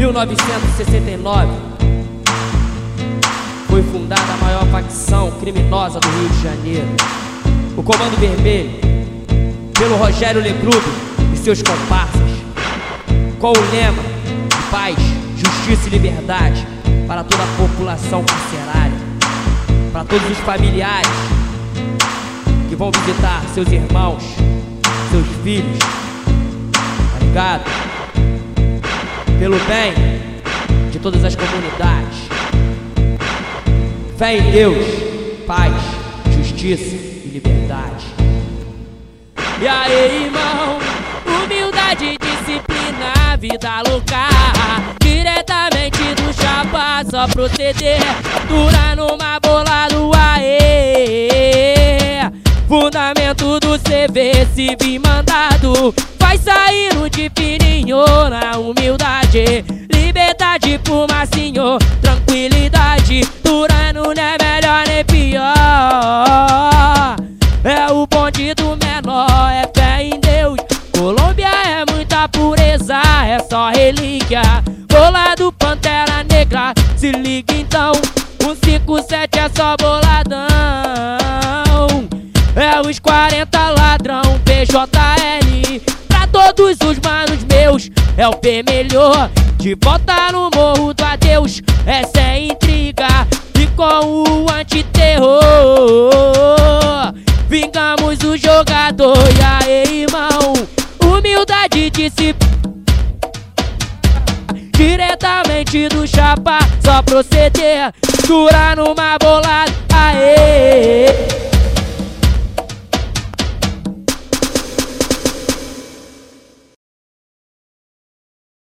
1969 foi fundada a maior facção criminosa do Rio de Janeiro, o Comando Vermelho, pelo Rogério Legrube e seus comparsas, com o lema de paz, justiça e liberdade para toda a população carcerária, para todos os familiares que vão visitar seus irmãos, seus filhos, tá ligado? Pelo bem de todas as comunidades. Fé em Deus, paz, justiça e liberdade. E aí, irmão, humildade, disciplina, vida louca, diretamente do chapa, só proceder, dura numa bola do aê. Fundamento do CV, se vir mandado, vai sair um de fininho na humildade. Liberdade por macinho, tranquilidade, Turano não é melhor nem pior. É o bonde do menor, é fé em Deus. Colômbia é muita pureza, é só relíquia. Bolado Pantera Negra, se liga então, 157 é só boladão. É os 40 ladrão, PJL, pra todos os manos meus, é o P melhor. De volta no morro do adeus, essa é intriga, e com o antiterror vingamos o jogador. E aí, irmão, humildade, disciplina, diretamente do chapa, só proceder, dura numa bolada, aê.